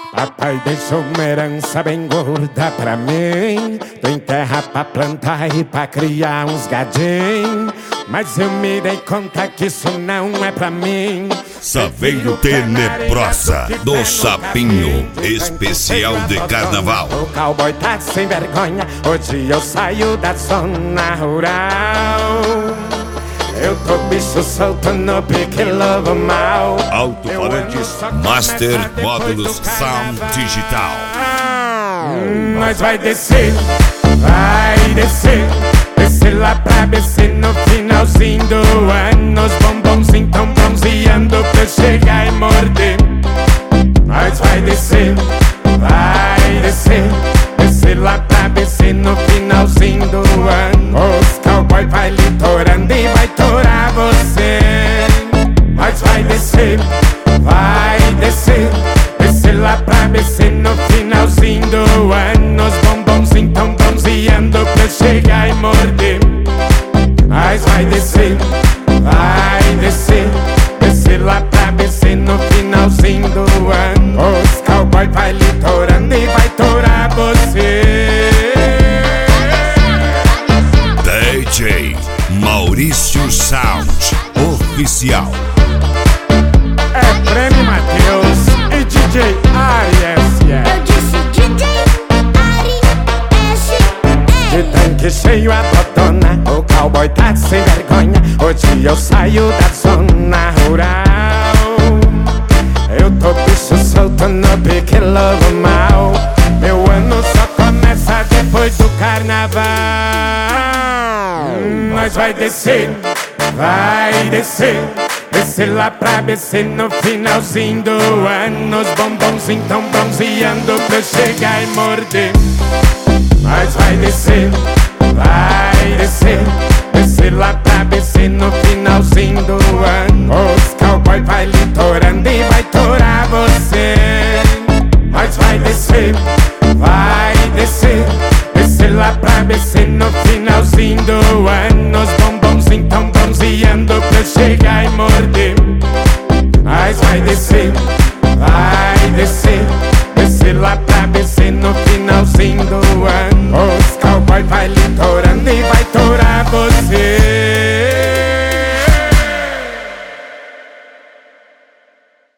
Papai deixou uma herança bem gorda pra mim. Tem terra pra plantar e pra criar uns gadinhos. Mas eu me dei conta que isso não é pra mim. Saveiro Tenebrosa do Sapinho, especial de carnaval. O cowboy tá sem vergonha. Hoje eu saio da zona rural. Eu tô bicho solto no pique lobo mal. Alto-falantes Master Módulos Sound Digital. Mas vai descer, descer lá pra BC no finalzinho do ano. Os bombonzinhos tão bronzeando pra eu chegar e morder. Mas vai descer, descer lá pra BC no finalzinho do ano. Os cowboy vai litorando e vai torar você. Mas vai descer, descer lá pra BC no finalzinho do ano. Os bombonzinhos tão bronzeando pra eu chegar e morder. Mas vai descer, descer lá pra BC no finalzinho do ano. Os cowboy vai litorando e vai torar você. DJ Maurício Sound Oficial. É Prêmio Matheus e DJ Ari. Eu disse DJ Ari S. De tanque cheio a botona, o cowboy tá sem vergonha. Hoje eu saio da zona rural. Eu tô bicho solto no pique lobo mal. Meu ano só começa depois do carnaval. Mas vai descer, descer lá pra BC no finalzinho do ano. Os bombonzinhos tão bronzeando pra eu chegar e morder. Mas vai descer, descer lá pra BC no finalzinho do ano. Os cowboy vai litorando e vai torar você. Mas vai descer, descer lá pra BC no finalzinho do ano. Os bombonzinhos tão bronzeando pra eu chegar e morder. Mas vai descer, descer lá pra BC no finalzinho do ano. Os cowboy vai litorando